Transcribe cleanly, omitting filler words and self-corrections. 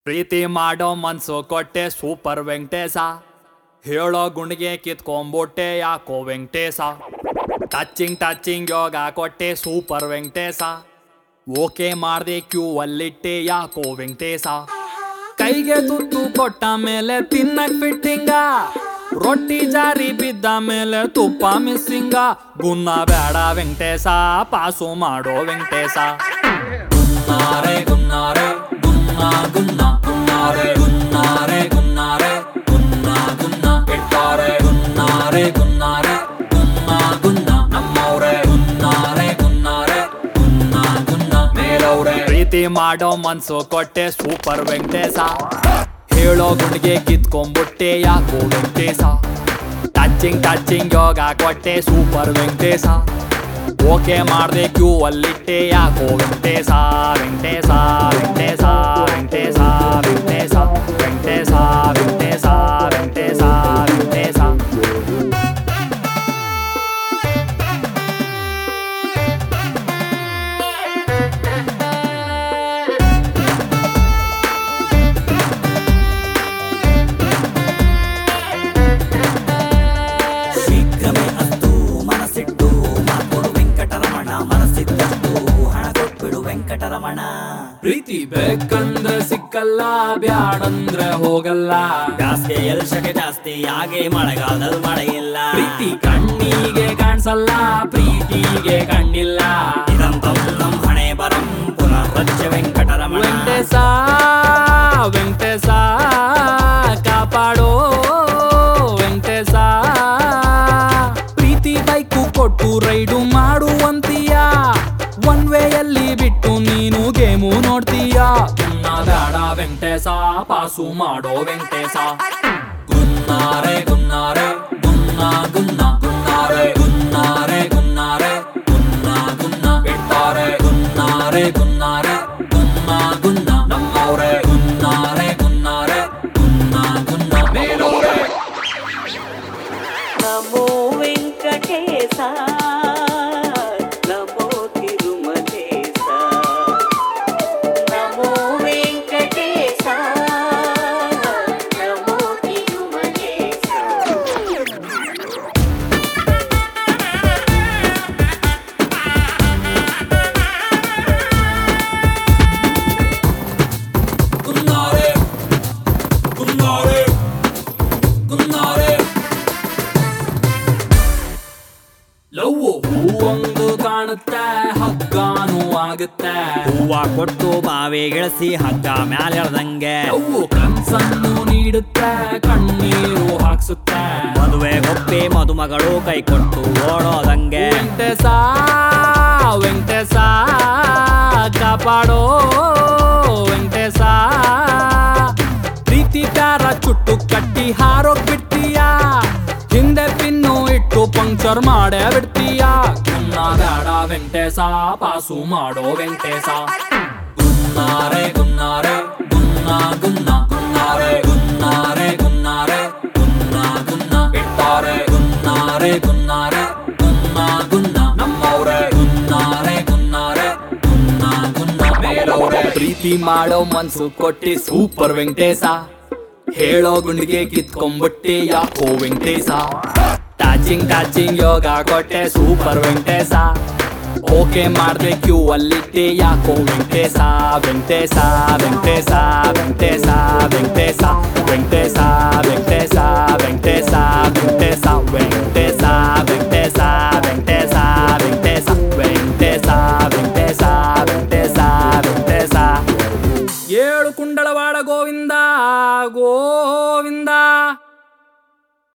ಪ್ರೀತಿ ಮಾಡೋ ಮನ್ಸು ಕೊಟ್ಟೆ ಸೂಪರ್ ವೆಂಕಟೇಶ. ಹೇಳೋ ಗುಂಡಿಗೆ ಕಿತ್ಕೊಂಡ್ಬಿಟ್ಟೆ ಯಾಕೋ ವೆಂಕಟೇಶ. ಟಚಿಂಗ್ ಯೋಗ ಕೊಟ್ಟೆ ಸೂಪರ್ ವೆಂಕಟೇಶ. ಓಕೆ ಮಾಡ್ದೆ ಕ್ಯೂ ಅಲ್ಲಿಟ್ಟೆ ಯಾಕೋ ವೆಂಕಟೇಶ. ಕೈಗೆ ತುತ್ತು ಕೊಟ್ಟ ಮೇಲೆ ತಿನ್ನಕ್ ಫಿಟ್ಟಿಂಗ, ರೊಟ್ಟಿ ಜಾರಿ ಬಿದ್ದ ಮೇಲೆ ತುಪ್ಪ ಮಿಸ್ಸಿಂಗ. ಗುನ್ನ ಬೇಡ ವೆಂಕಟೇಶ, ಪಾಸು ಮಾಡೋ ವೆಂಕಟೇಶ. ಗುನ್ನಾರೆ ಗುನ್ನಾರೆ ಗುನ್ನ ಗುನ್ನ ಗುನ್ನಾರೆ ಗುನ್ನಾರೆ ಗುನ್ನಾರೆ ಗುನ್ನ ಗುನ್ನ ಇಟ್ಟಾರೆ. ಗುನ್ನಾರೆ ಗುನ್ನಾರೆ ಗುನ್ನ ಗುನ್ನ ನಮ್ಮವ್ರೆ. ಗುನ್ನಾರೆ ಗುನ್ನಾರೆ ಗುನ್ನ ಗುನ್ನ ಮೇಲವ್ರೆ. ಪ್ರೀತಿ ಮಾಡೋ ಮನ್ಸು ಕೊಟ್ಟೆ ಸೂಪರ್ ವೆಂಕಟೇಶ. ಹೇಳೋ ಗುಂಡಿಗೆ ಕಿತ್ಕೊಂಡ್ಬಿಟ್ಟೆ ಯಾಕೋ ವೆಂಕಟೇಶ. ಟಚಿಂಗ್ ಯೋಗ ಕೊಟ್ಟೆ ಸೂಪರ್ ವೆಂಕಟೇಶ. ಓಕೆ ಮಾಡ್ದೆ ಕ್ಯೂ ಅಲ್ಲಿಟ್ಟೆ ಯಾಕೋ ವೆಂಕಟೇಶ. ವೆಂಕಟೇಶ ವೆಂಕಟೇಶ ವೆಂಕಟೇಶ ವೆಂಕಟೇಶ ವೆಂಕಟೇಶ ವೆಂಕಟೇಶ ವೆಂಕಟೇಶ ವೆಂಕಟೇಶ. ಪ್ರೀತಿ ಬೇಕಂದ್ರೆ ಸಿಕ್ಕಲ್ಲ, ಬ್ಯಾಡಂದ್ರೆ ಹೋಗಲ್ಲ. ಜಾಸ್ತಿ ಎಲ್ಸಕ್ಕೆ ಜಾಸ್ತಿ ಆಗಿ ಮಳೆಗಾಲದಲ್ಲಿ ಮಳೆ ಇಲ್ಲ. ಪ್ರೀತಿ ಕಣ್ಣಿಗೆ ಕಾಣಿಸಲ್ಲ, ಪ್ರೀತಿಗೆ ಕಣ್ಣಿಲ್ಲ. ಇದಂತಂ ನಮ್ ಹಣೆ ಬರಂ ಪುನರ್ವಚ್ಚ ವೆಂಕಟರಮಣ. ವೆಂಕಟೇಶ ವೆಂಕಟೇಶ ಕಾಪಾಡೋ ವೆಂಕಟೇಶ. ಪ್ರೀತಿ ಬೈಕು ಕೊಟ್ಟು ರೈಡು ಮಾಡುವಂತೀಯ, ಒನ್ ವೇಯಲ್ಲಿ ಬಿಟ್ಟು ನೀನು ಗೇಮು ನೋಡ್ತೀಯ. ಗುನ್ನ ಬೇಡ ವೆಂಕಟೇಶ, ಪಾಸು ಮಾಡೋ ವೆಂಕಟೇಶ. ಗುನ್ನಾರೆ ಗುನ್ನಾರೆ ಗುನ್ನ ಗುನ್ನ ಗುನ್ನಾರೆ ಗುನ್ನಾರೆ ಗುನ್ನಾರೆ ಗುನ್ನ ಗುನ್ನ ಇಟ್ಟಾರೆ. ಗುನ್ನಾರೆ ಗುನ್ನಾರೆ ಗುನ್ನ ಗುನ್ನ ನಮ್ಮವ್ರೆ. ಗುನ್ನಾರೆ ಗುನ್ನಾರೆ ಗುನ್ನ ಗುನ್ನ ಮೇಲವ್ರೆ. ನಮೋ ವೆಂಕಟೇಶ, ನಮೋ ತಿರುಮಲೇಶ. ನಮೋ ವೆಂಕಟೇಶ, ನಮೋ ತಿರುಮಲೇಶ. ಗುನ್ನಾರೆ ಗುನ್ನಾರೆ ಗುನ್ನಾರೆ. ಲವ್ವು ಹೂವೊಂದು ಕಾಣುತ್ತೆ, ಹಗ್ಗಾನು ಆಗುತ್ತೆ. ಹೂವ ಕೊಟ್ಟು ಬಾವಿ ಗೆಳಸಿ ಹಗ್ಗ ಮ್ಯಾಲ ಎಳ್ದಂಗೆ. ಲವ್ವು ಕನ್ಸನ್ನು ನೀಡುತ್ತೆ, ಕಣ್ಣೀರು ಹಾಕ್ಸುತ್ತೆ. ಮದುವೆ ಒಪ್ಪಿ ಮದುಮಗಳು ಕೈ ಕೊಟ್ಟು ಓಡೋದಂಗೆ. ವೆಂಕಟೇಶ ವೆಂಕಟೇಶ ಕಾಪಾಡೋ ವೆಂಕಟೇಶ. ಪ್ರೀತಿ ಪ್ಯಾರ ಚುಟ್ಟು ಕಟ್ಟಿ ಹಾರೋಗ್ ಬಿಡ್ತೀಯ, ಹಿಂದೆ ಪಿನ್ನು ಇಟ್ಟು ಪಂಕ್ಚರ್ ಮಾಡೇ ಬಿಡ್ತೀಯ. ಗುನ್ನ ಬೇಡ ವೆಂಕಟೇಶ, ಪಾಸು ಮಾಡೋ ವೆಂಕಟೇಶ. ಗುನ್ನಾರೆ ಗುನ್ನಾರೆ ಗುನ್ನ ಗುನ್ನ ಗುನ್ನಾರೆ ಗುನ್ನಾರೆ ಗುನ್ನಾರೆ ಗುನ್ನ ಗುನ್ನ ಇಟ್ಟಾರೆ. ಗುನ್ನಾರೆ ಗುನ್ನಾರೆ ಗುನ್ನ ಗುನ್ನ ನಮ್ಮವ್ರೆ. ಗುನ್ನಾರೆ ಗುನ್ನಾರೆ ಗುನ್ನ ಗುನ್ನ ಮೇಲವ್ರೆ. ಪ್ರೀತಿ ಮಾಡೋ ಮನ್ಸು ಕೊಟ್ಟಿ ಸೂಪರ್ ವೆಂಕಟೇಶ. ಹೇಳೋ ಗುಂಡಿಗೆ ಕಿತ್ಕೊಂಡ್ಬಿಟ್ಟೆ ಯಾಕೋ ವೆಂಕಟೇಶ. ಟಚಿಂಗ್ ಯೋಗ ಕೊಟ್ಟೆ ಸೂಪರ್ ವೆಂಕಟೇಶ. ಓಕೆ ಮಾಡ್ದೆ ಕ್ಯೂ ಅಲ್ಲಿಟ್ಟೆ ಯಾಕೋ ವೆಂಕಟೇಶ. ವೆಂಕಟೇಶ ವೆಂಕಟೇಶ ವೆಂಕಟೇಶ ವೆಂಕಟೇಶ ವೆಂಕಟೇಶ ವೆಂಕಟೇಶ ವೆಂಕಟೇಶ ವೆಂಕಟೇಶ ವೆಂಕಟೇಶ ವೆಂಕಟೇಶ ವೆಂಕಟೇಶ ವೆಂಕಟೇಶ ವೆಂಕಟೇಶ ವೆಂಕಟೇಶ ವೆಂಕಟೇಶ ವೆಂಕಟೇಶ. ಏಳು ಕುಂಡಳವಾಡ ಗೋವಿಂದ ಗೋವಿಂದ.